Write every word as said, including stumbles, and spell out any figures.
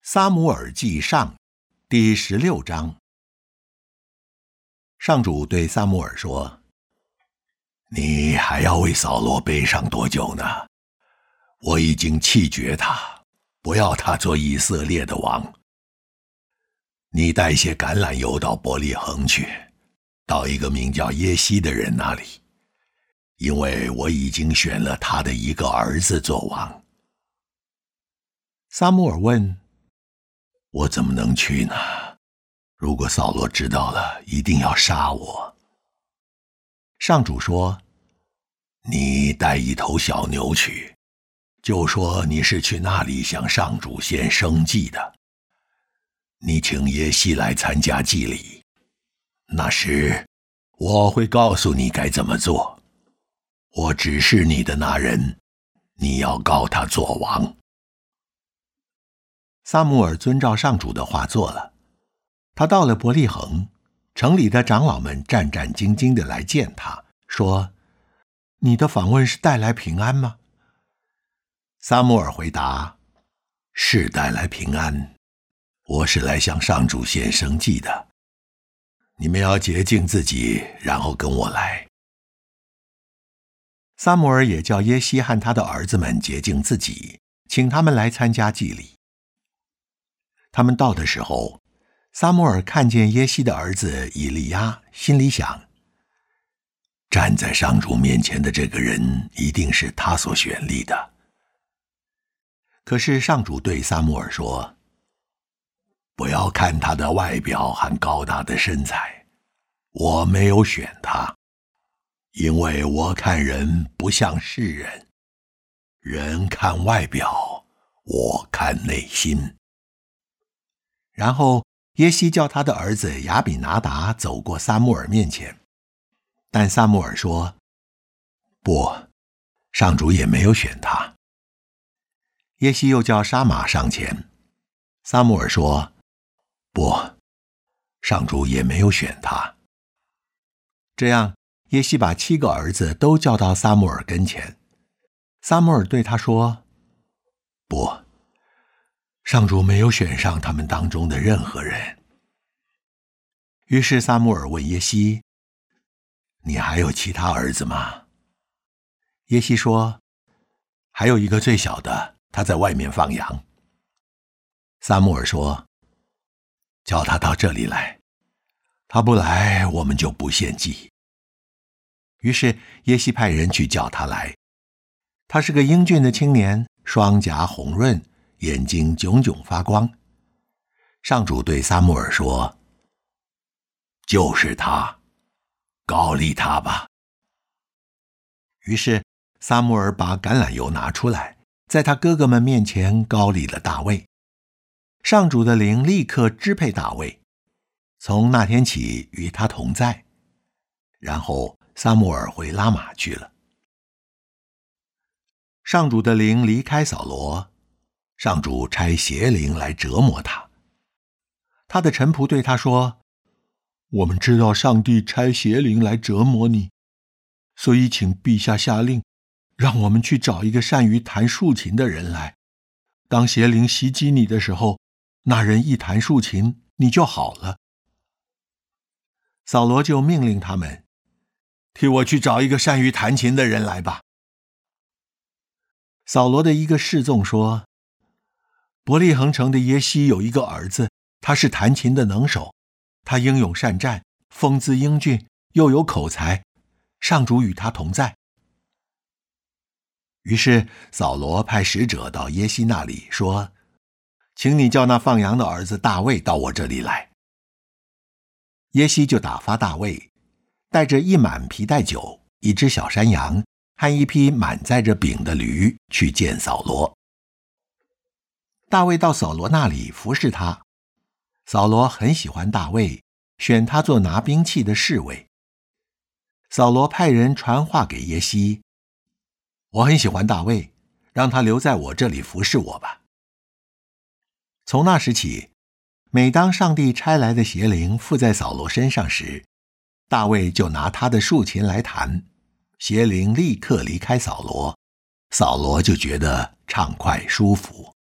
撒母耳记上第十六章。上主对撒母耳说：你还要为扫罗悲伤多久呢？我已经弃绝他，不要他做以色列的王。你带些橄榄油到伯利恒去，到一个名叫耶西的人那里，因为我已经选了他的一个儿子做王。撒母耳问：我怎么能去呢？如果扫罗知道了，一定要杀我。上主说：你带一头小牛去，就说你是去那里向上主献生祭的。你请耶西来参加祭礼，那时我会告诉你该怎么做。我指示你的那人，你要膏他做王。撒母耳遵照上主的话做了。他到了伯利恒，城里的长老们战战兢兢地来见他，说：你的访问是带来平安吗？撒母耳回答：是带来平安，我是来向上主献生祭的。你们要洁净自己，然后跟我来。撒母耳也叫耶西和他的儿子们洁净自己，请他们来参加祭礼。他们到的时候，撒母耳看见耶西的儿子以利亚，心里想：站在上主面前的这个人一定是他所选立的。可是上主对撒母耳说：不要看他的外表和高大的身材，我没有选他，因为我看人不像世人，人看外表，我看内心。然后耶西叫他的儿子亚比拿达走过撒母耳面前，但撒母耳说：不，上主也没有选他。耶西又叫沙马上前，撒母耳说：不，上主也没有选他。这样耶西把七个儿子都叫到撒母耳跟前。撒母耳对他说：不，上主没有选上他们当中的任何人。于是撒母耳问耶西：你还有其他儿子吗？耶西说：还有一个最小的，他在外面放羊。撒母耳说：叫他到这里来，他不来，我们就不献祭。于是耶西派人去叫他来。他是个英俊的青年，双颊红润，眼睛炯炯发光。上主对撒母耳说：就是他，膏立他吧。于是撒母耳把橄榄油拿出来，在他哥哥们面前膏立了大卫。上主的灵立刻支配大卫，从那天起与他同在。然后撒母耳回拉玛去了。上主的灵离开扫罗，上主差邪灵来折磨他。他的臣仆对他说：我们知道上帝差邪灵来折磨你，所以请陛下下令，让我们去找一个善于弹竖琴的人来。当邪灵袭击你的时候，那人一弹竖琴，你就好了。扫罗就命令他们：替我去找一个善于弹琴的人来吧。扫罗的一个侍从说：伯利恒城的耶西有一个儿子，他是弹琴的能手，他英勇善战，风姿英俊，又有口才，上主与他同在。于是扫罗派使者到耶西那里说：请你叫那放羊的儿子大卫到我这里来。耶西就打发大卫，带着一满皮带酒，一只小山羊和一匹满载着饼的驴去见扫罗。大卫到扫罗那里服侍他，扫罗很喜欢大卫，选他做拿兵器的侍卫。扫罗派人传话给耶西：我很喜欢大卫，让他留在我这里服侍我吧。从那时起，每当上帝差来的邪灵附在扫罗身上时，大卫就拿他的竖琴来弹，邪灵立刻离开扫罗，扫罗就觉得畅快舒服。